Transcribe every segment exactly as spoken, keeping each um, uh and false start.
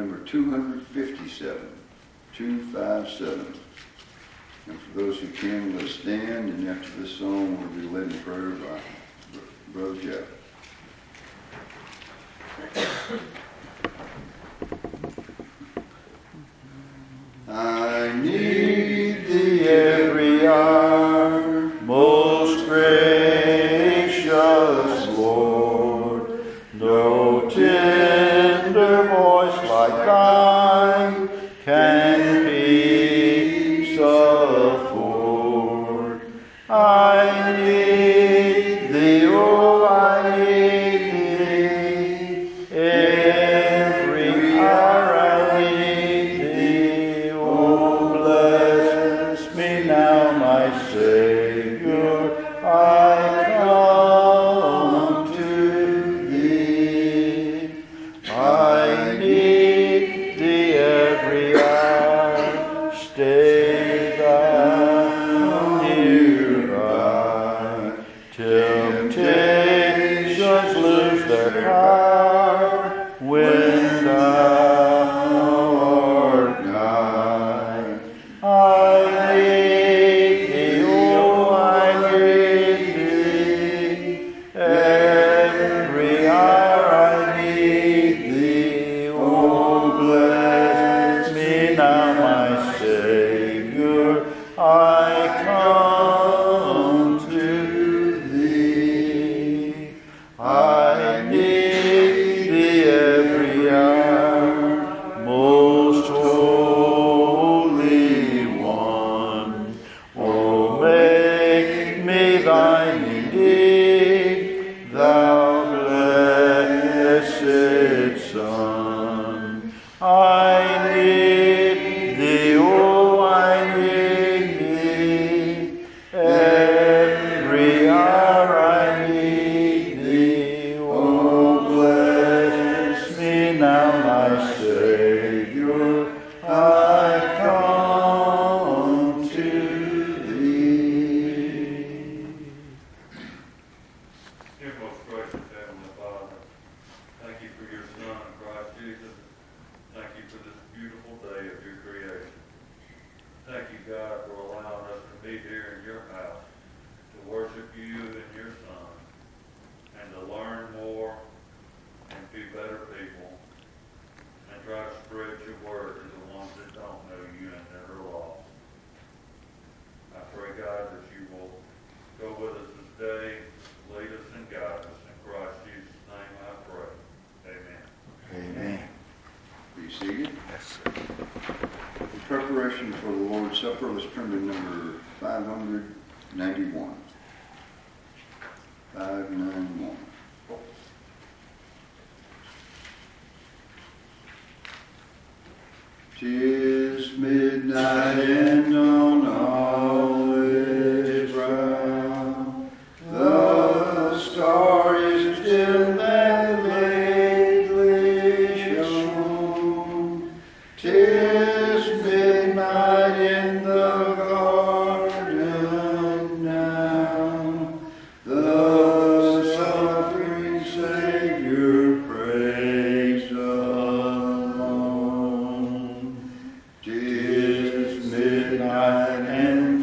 number two fifty-seven, two fifty-seven. And for those who can, let's stand, and after this song, we'll be led in prayer by Brother Jeff. I need thee every hour, most gracious Lord. No tender voice like thine can peace afford. I need thee, oh, I need thee. Every hour I need thee. Oh, bless me now, my Savior. I come to thee. I need thee every hour. Stay thou nearby. Temptations lose their power when thou art nigh. I need thee, oh, I need thee. Every hour I need thee. Oh, bless me now, my Savior. I come to thee. I need thee every hour, most holy one. Oh, make me thine indeed, thou blessed Son. I need thee, oh, I need thee. Every hour I need thee. Oh, bless me now, my Savior. I come to thee. Dear most gracious Heavenly Father, thank you for your Son, Christ Jesus. Thank you for this beautiful day of your creation. Thank you, God, for allowing us to be here in your house, to worship you and your Son, and to learn more and be better people, and try to spread your word to the ones that don't know you and that are lost. I pray, God, that you will go with us this day, lead us and guide us. In Christ Jesus' name I pray. Amen. Amen. Be seated. In preparation for the Lord's Supper, let's turn to number five ninety-one. five ninety-one. Tis midnight and on all is brown. The star is dim that lately shone. Tis midnight in the garden now. The suffering Savior prays alone. Tis midnight and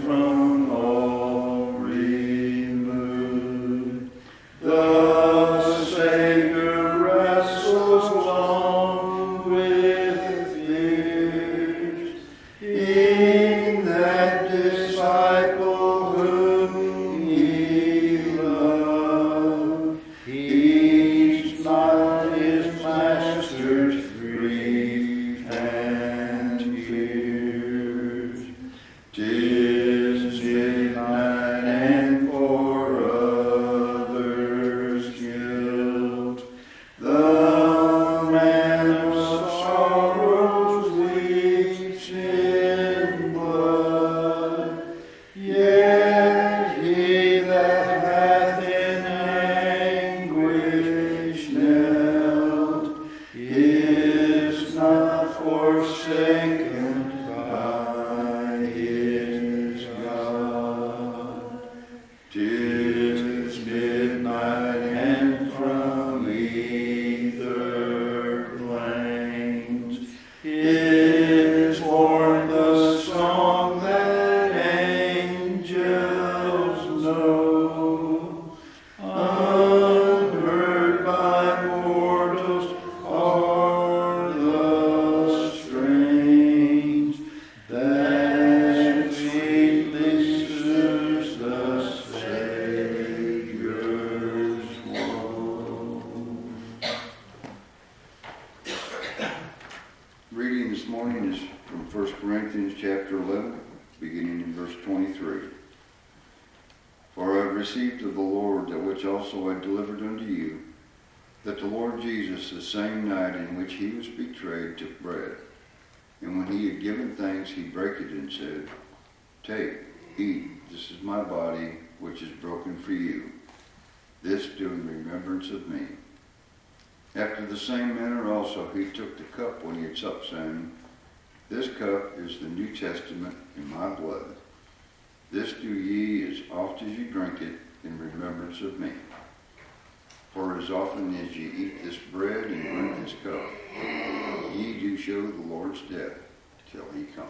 reading this morning is from First Corinthians chapter eleven, beginning in verse twenty-three. For I have received of the Lord that which also I delivered unto you, that the Lord Jesus, the same night in which he was betrayed, took bread. And when he had given thanks, he brake it and said, Take, eat, this is my body, which is broken for you. This do in remembrance of me. After the same manner also he took the cup when he had supped, saying, This cup is the New Testament in my blood. This do ye as oft as ye drink it in remembrance of me. For as often as ye eat this bread and drink this cup, ye do show the Lord's death till he come.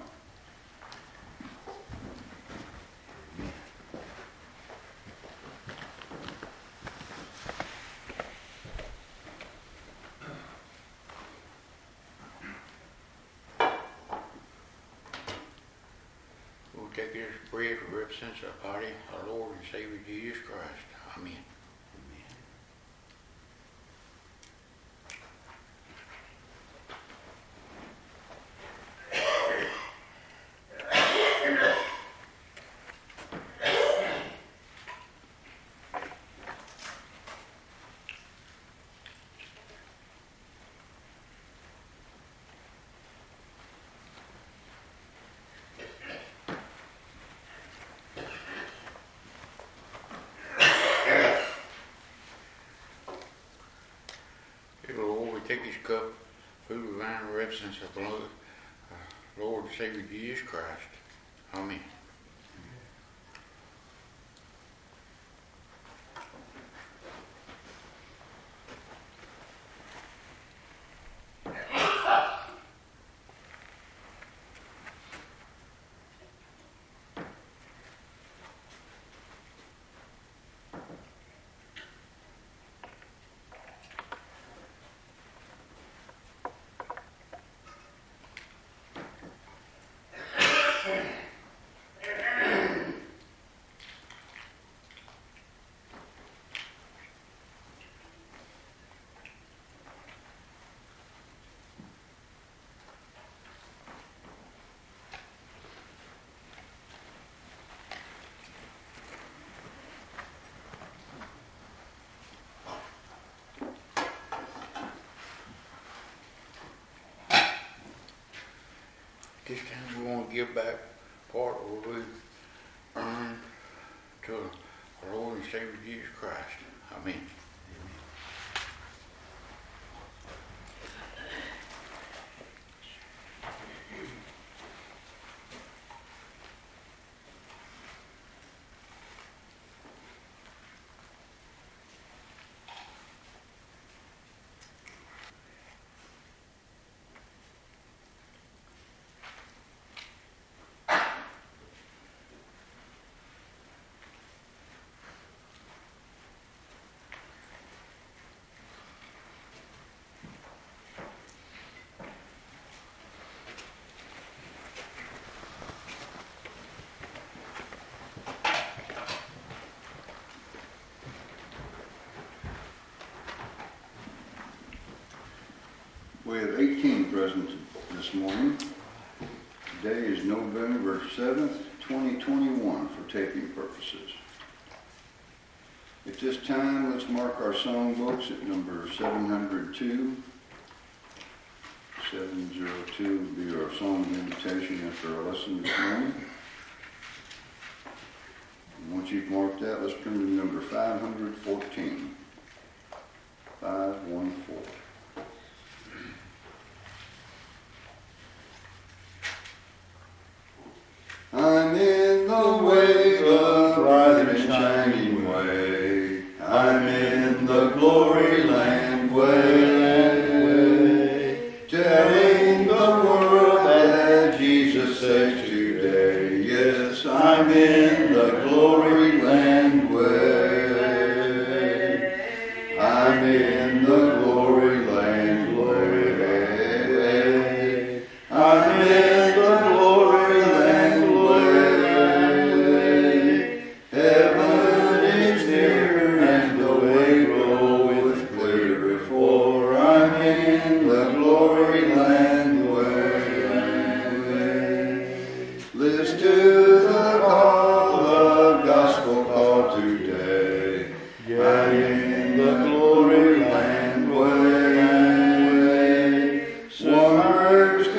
We'll take this bread to represent the body of our Lord and Savior Jesus Christ. Amen. Take this cup, food of wine, represents of the Lord, uh, Lord and Savior Jesus Christ. Amen. This time we want to give back part of what we earned to our Lord and Savior Jesus Christ. Amen. We have eighteen present this morning. Today is November seventh, twenty twenty-one for taping purposes. At this time, let's mark our song books at number seven hundred two. seven oh two will be our song of invitation after our lesson this morning. And once you've marked that, let's turn to number five hundred fourteen. five one four. I'm in the way, the bright and shining way. I'm in the glory land way. Telling the world that Jesus saves today. Yes, I'm in the glory land way. I'm in the glory land way. I'm in the glory land way.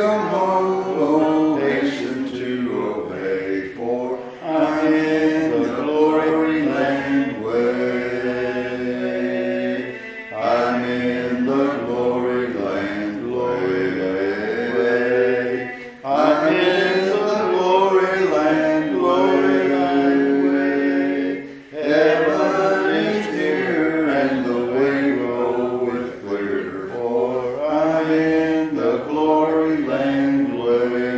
come home, oh, hasten to obey, for I'm in the glory land way. I'm in the glory land way. I'm in the glory land, glory land way. Heaven is near and the way groweth clear, for I'm in the glory land way.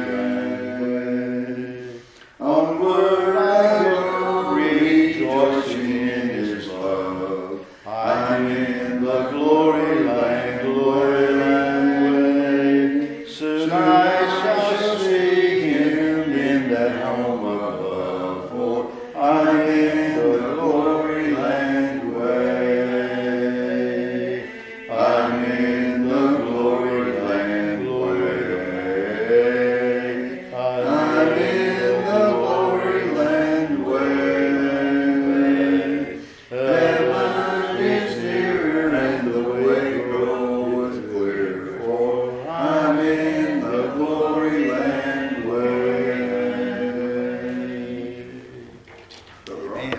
Onward I go, rejoicing in His love. I'm in the glory land, glory land way. Soon I shall see Him in that home above, for I'm in the glory land way. I'm in the glory land way. I'm in the glory land way. Heaven is near and the way groweth clear, for I'm in the glory land way. Amen.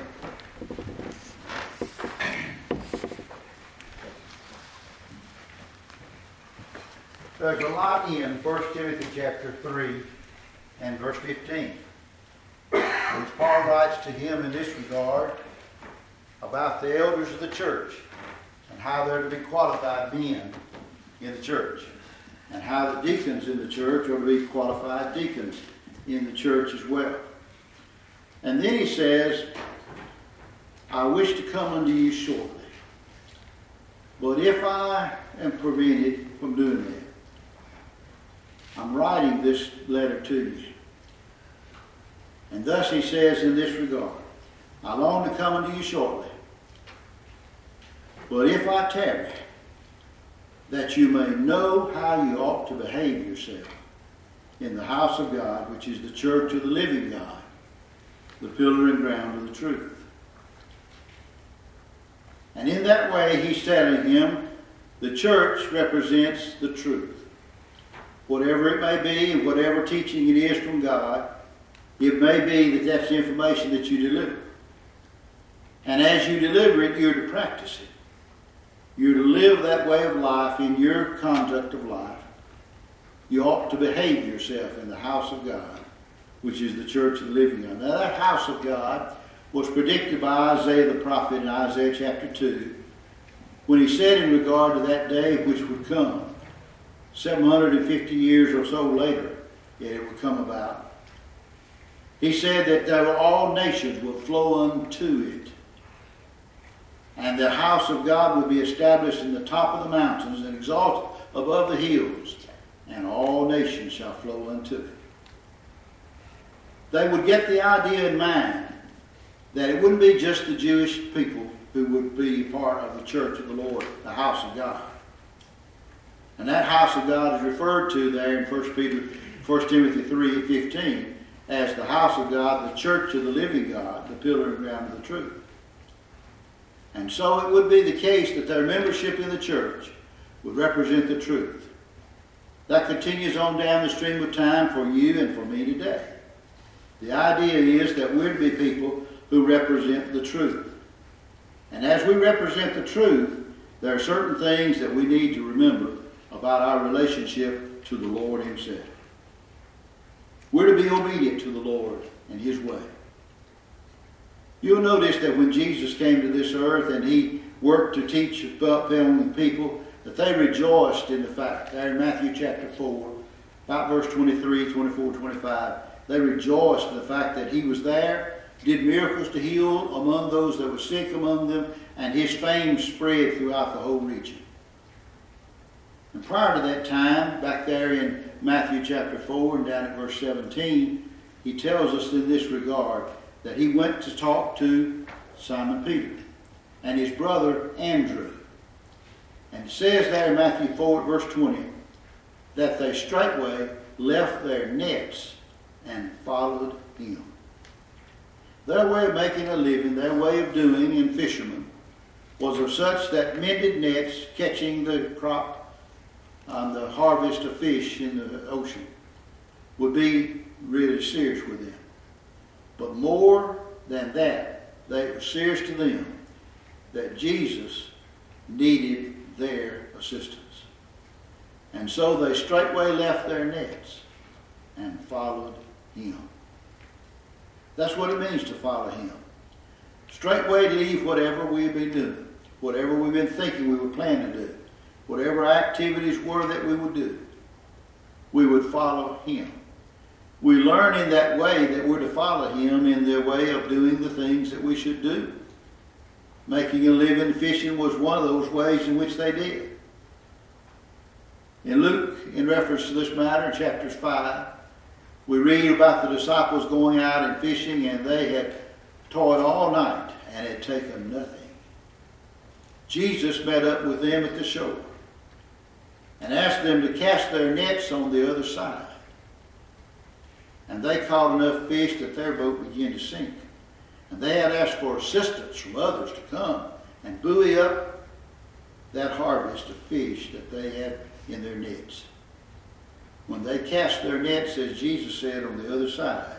There's a lot in First Timothy chapter three and verse fifteen, which Paul writes to him in this regard about the elders of the church and how they're to be qualified men in the church, and how the deacons in the church are to be qualified deacons in the church as well. And then he says, I wish to come unto you shortly, but if I am prevented from doing that, I'm writing this letter to you. And thus he says in this regard, I long to come unto you shortly, but if I tarry, that you may know how you ought to behave yourself in the house of God, which is the church of the living God, the pillar and ground of the truth. And in that way, he's telling him the church represents the truth. Whatever it may be, and whatever teaching it is from God, it may be that that's the information that you deliver. And as you deliver it, you're to practice it. You're to live that way of life in your conduct of life. You ought to behave yourself in the house of God, which is the church of the living God. Now that house of God was predicted by Isaiah the prophet in Isaiah chapter two, when he said in regard to that day which would come, seven hundred fifty years or so later, yet it would come about. He said that there all nations will flow unto it, and the house of God will be established in the top of the mountains and exalted above the hills, and all nations shall flow unto it. They would get the idea in mind that it wouldn't be just the Jewish people who would be part of the church of the Lord, the house of God. And that house of God is referred to there in First Peter, First Timothy three fifteen as the house of God, the church of the living God, the pillar and ground of the truth. And so it would be the case that their membership in the church would represent the truth. That continues on down the stream of time for you and for me today. The idea is that we're to be people who represent the truth. And as we represent the truth, there are certain things that we need to remember about our relationship to the Lord Himself. We're to be obedient to the Lord and His way. You'll notice that when Jesus came to this earth and He worked to teach the people, that they rejoiced in the fact, there in Matthew chapter four, about verse twenty-three, twenty-four, twenty-five, they rejoiced in the fact that He was there, did miracles to heal among those that were sick among them, and His fame spread throughout the whole region. And prior to that time, back there in Matthew chapter four and down at verse seventeen, He tells us in this regard that He went to talk to Simon Peter and his brother Andrew. And it says there in Matthew four verse twenty that they straightway left their nets and followed Him. Their way of making a living, their way of doing in fishermen, was of such that mended nets, catching the crop on the harvest of fish in the ocean would be really serious with them. But more than that, they were serious to them that Jesus needed their assistance. And so they straightway left their nets and followed him. That's what it means to follow him. Straightway leave whatever we've been doing, whatever we've been thinking we were planning to do, whatever activities were that we would do. We would follow him. We learn in that way that we're to follow him in the way of doing the things that we should do. Making a living fishing was one of those ways in which they did. In Luke, in reference to this matter, in chapters five, we read about the disciples going out and fishing, and they had toiled all night and had taken nothing. Jesus met up with them at the shore and asked them to cast their nets on the other side. And they caught enough fish that their boat began to sink. And they had asked for assistance from others to come and buoy up that harvest of fish that they had in their nets. When they cast their nets, as Jesus said, on the other side,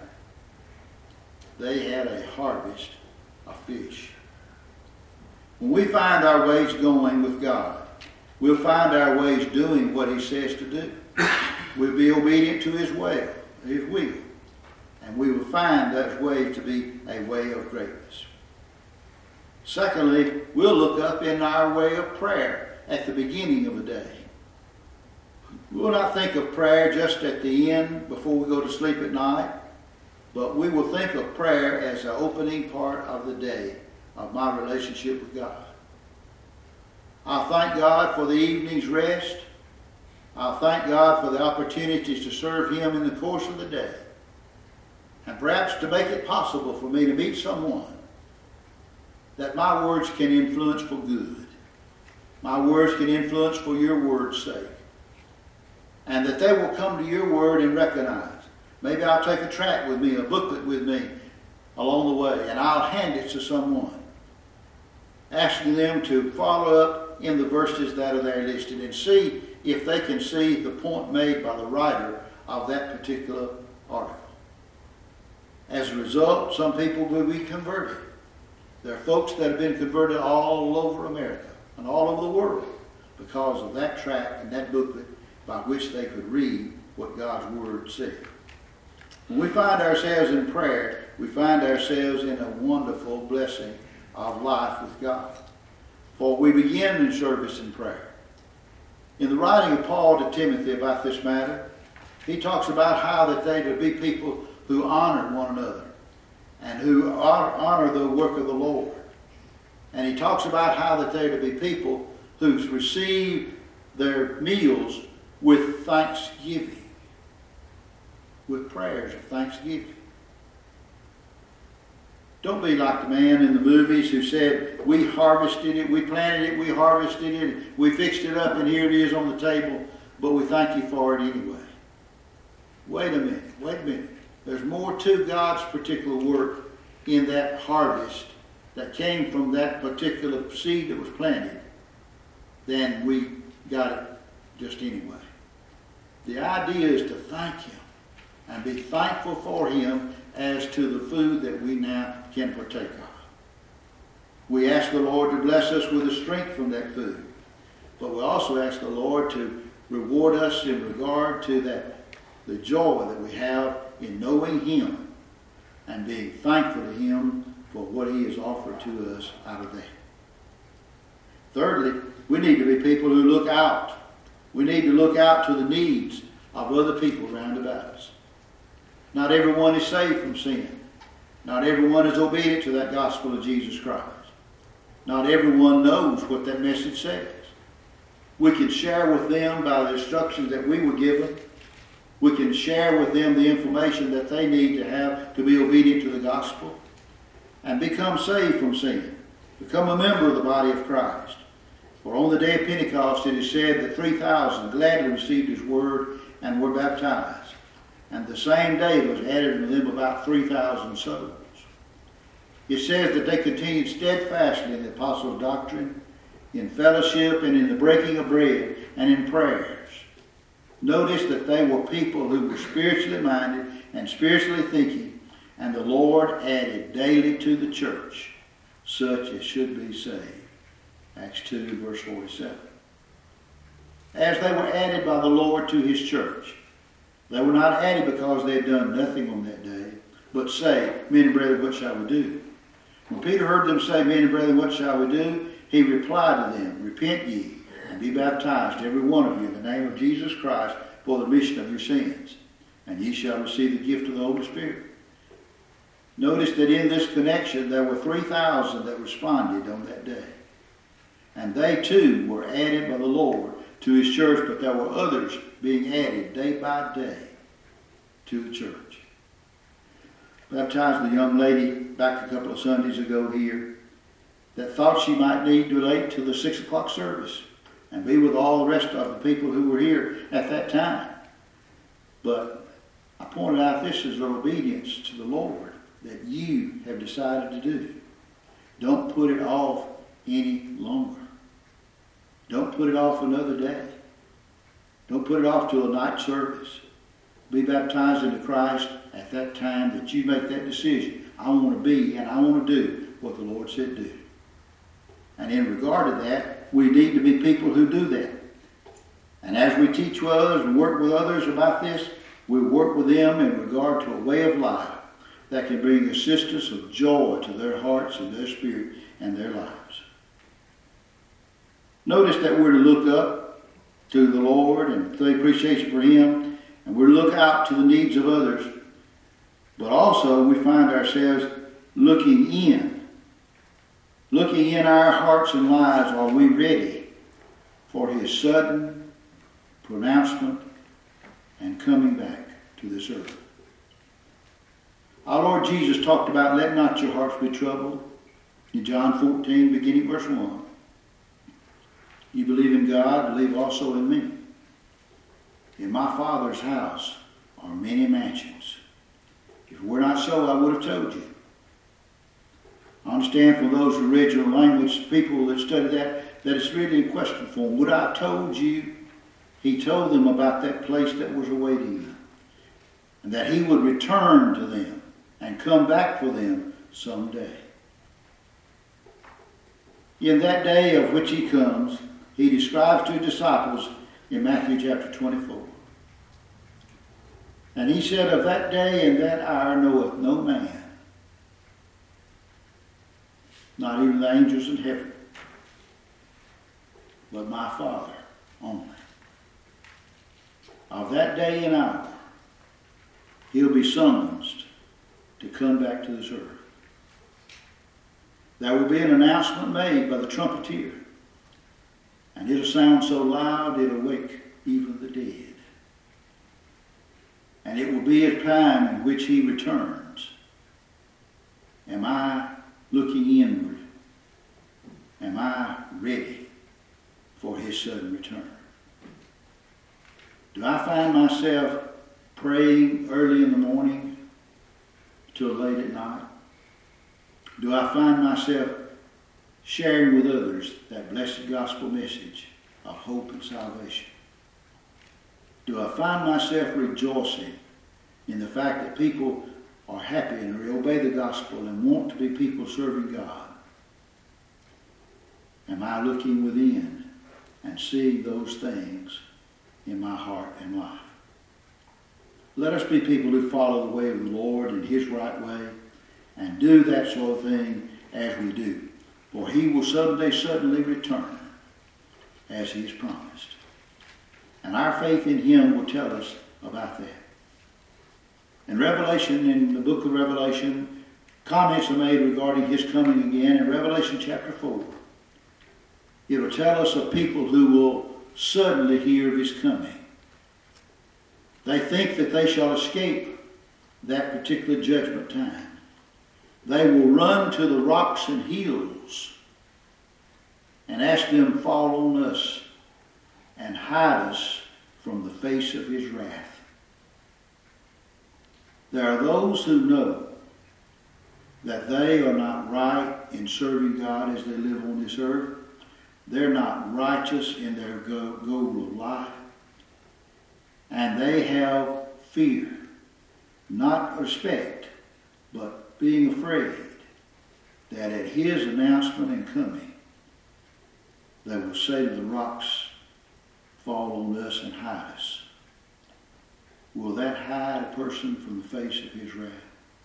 they had a harvest of fish. When we find our ways going with God, we'll find our ways doing what he says to do. We'll be obedient to his will, his will. And we will find that way to be a way of greatness. Secondly, we'll look up in our way of prayer at the beginning of the day. We will not think of prayer just at the end before we go to sleep at night, but we will think of prayer as an opening part of the day of my relationship with God. I'll thank God for the evening's rest. I'll thank God for the opportunities to serve him in the course of the day. And perhaps to make it possible for me to meet someone that my words can influence for good. My words can influence for your word's sake. And that they will come to your word and recognize. Maybe I'll take a tract with me, a booklet with me along the way, and I'll hand it to someone, asking them to follow up in the verses that are there listed and see if they can see the point made by the writer of that particular article. As a result, some people will be converted. There are folks that have been converted all over America and all over the world because of that tract and that booklet by which they could read what God's Word said. When we find ourselves in prayer, we find ourselves in a wonderful blessing of life with God. For we begin in service in prayer. In the writing of Paul to Timothy about this matter, he talks about how that they to be people who honor one another and who honor the work of the Lord. And he talks about how that they to be people who receive their meals with thanksgiving, with prayers of thanksgiving. Don't be like the man in the movies who said, we harvested it, we planted it, we harvested it, we fixed it up, and here it is on the table, but we thank you for it anyway. Wait a minute, wait a minute. There's more to God's particular work in that harvest that came from that particular seed that was planted than we got it just anyway. The idea is to thank him and be thankful for him as to the food that we now can partake of. We ask the Lord to bless us with the strength from that food, but we also ask the Lord to reward us in regard to that, the joy that we have in knowing him and being thankful to him for what he has offered to us out of that. Thirdly, we need to be people who look out. We need to look out to the needs of other people round about us. Not everyone is saved from sin. Not everyone is obedient to that gospel of Jesus Christ. Not everyone knows what that message says. We can share with them by the instructions that we were given. We can share with them the information that they need to have to be obedient to the gospel and become saved from sin. Become a member of the body of Christ. For on the day of Pentecost it is said that three thousand gladly received his word and were baptized. And the same day was added to them about three thousand souls. It says that they continued steadfastly in the apostles' doctrine, in fellowship, and in the breaking of bread, and in prayers. Notice that they were people who were spiritually minded and spiritually thinking, and the Lord added daily to the church such as should be saved. Acts two, verse forty-seven. As they were added by the Lord to his church, they were not added because they had done nothing on that day, but say, men and brethren, what shall we do? When Peter heard them say, men and brethren, what shall we do? He replied to them, repent ye, and be baptized, every one of you, in the name of Jesus Christ, for the remission of your sins, and ye shall receive the gift of the Holy Spirit. Notice that in this connection, there were three thousand that responded on that day. And they too were added by the Lord to his church, but there were others being added day by day to the church. Baptized a young lady back a couple of Sundays ago here that thought she might need to late to the six o'clock service and be with all the rest of the people who were here at that time. But I pointed out this is the obedience to the Lord that you have decided to do. Don't put it off any longer. Don't put it off another day. Don't put it off to a night service. Be baptized into Christ at that time that you make that decision. I want to be and I want to do what the Lord said do. And in regard to that, we need to be people who do that. And as we teach with others and work with others about this, we work with them in regard to a way of life that can bring assistance of joy to their hearts and their spirit and their lives. Notice that we're to look up to the Lord and show appreciation for him, and we're to look out to the needs of others. But also we find ourselves looking in. Looking in our hearts and lives, are we ready for his sudden pronouncement and coming back to this earth? Our Lord Jesus talked about, let not your hearts be troubled, in John fourteen, beginning verse one. You believe in God, believe also in me. In my Father's house are many mansions. If it were not so, I would have told you. I understand from those original language people that study that, that it's really a question for them. Would I have told you? He told them about that place that was awaiting them, and that he would return to them and come back for them someday. In that day of which he comes, he describes to his disciples in Matthew chapter twenty-four. And he said, of that day and that hour knoweth no man, not even the angels in heaven, but my Father only. Of that day and hour, he'll be summoned to come back to this earth. There will be an announcement made by the trumpeter, and it'll sound so loud it'll wake even the dead. And it will be a time in which he returns. Am I looking inward? Am I ready for his sudden return? Do I find myself praying early in the morning till late at night? Do I find myself sharing with others that blessed gospel message of hope and salvation? Do I find myself rejoicing in the fact that people are happy and obey the gospel and want to be people serving God? Am I looking within and seeing those things in my heart and life? Let us be people who follow the way of the Lord in his right way and do that sort of thing as we do. For he will someday suddenly return as he has promised. And our faith in him will tell us about that. In Revelation, in the book of Revelation, comments are made regarding his coming again. In Revelation chapter four, it will tell us of people who will suddenly hear of his coming. They think that they shall escape that particular judgment time. They will run to the rocks and hills and ask them, fall on us and hide us from the face of his wrath. There are those who know that they are not right in serving God as they live on this earth. They're not righteous in their goal of life. And they have fear, not respect, but being afraid that at his announcement and coming, they will say to the rocks, fall on us and hide us. Will that hide a person from the face of his wrath?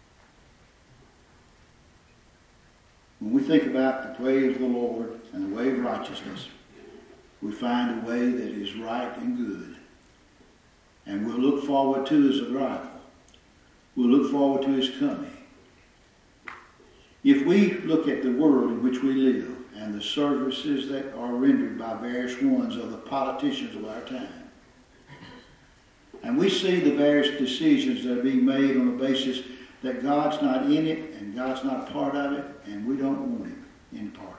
When we think about the way of the Lord and the way of righteousness, we find a way that is right and good. And we'll look forward to his arrival. We'll look forward to his coming. If we look at the world in which we live and the services that are rendered by various ones of the politicians of our time, and we see the various decisions that are being made on the basis that God's not in it and God's not a part of it, and we don't want him in part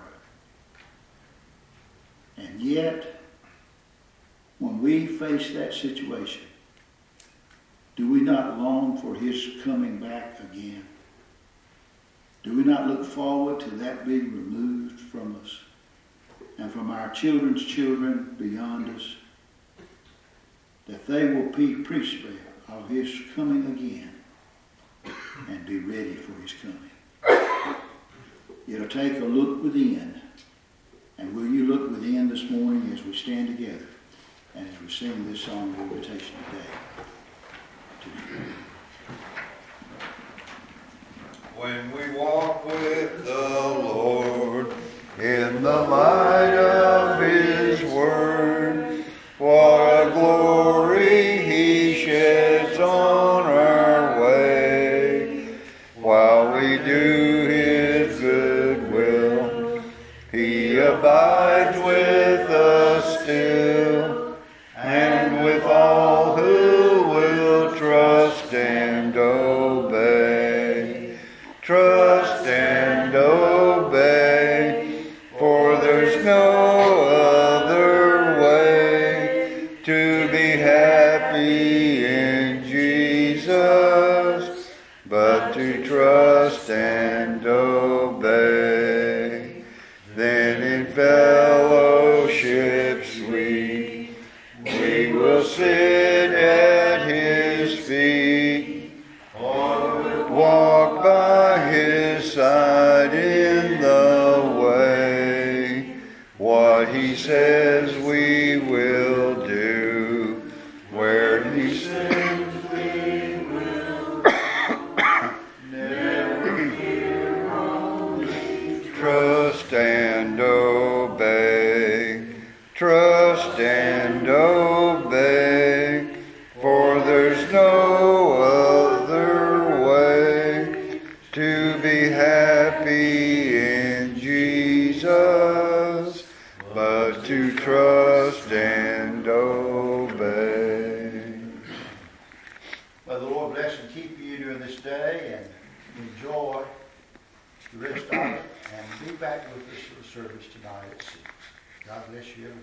of it. And yet, when we face that situation, do we not long for his coming back again? Do we not look forward to that being removed from us and from our children's children beyond us? That they will be preached of his coming again and be ready for his coming. It'll take a look within. And will you look within this morning as we stand together and as we sing this song of invitation today? When we walk with the Lord in the light of his word, what a glory he sheds on our way. While we do his good will, he abides with us still, and with all who will trust and obey. Trust and obey, for there's no other way to be happy in Jesus, but to trust and obey. Then in fellowship sweet, we will sit at his feet, walk by his side in the way. What he says we will do, where he sends we will never fear only. Trust and obey, trust and obey, for there's no other way to be happy in Jesus, but to trust and obey. May the Lord bless and keep you during this day, and enjoy the rest of it, and be back with us for the service tonight at six. God bless you everyone.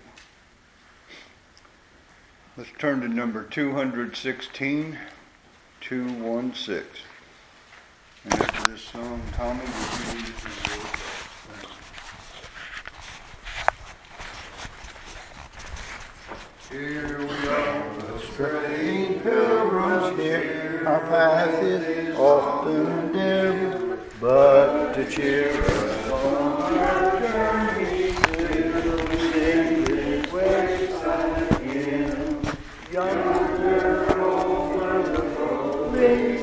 Let's turn to number two sixteen, two sixteen. And after this song, Tommy, would you lead us in the word? Here we are, the straying pilgrims here. Our path is often dim, but to cheer us on our journey, we'll sing this wayside hymn. Yonder over the road.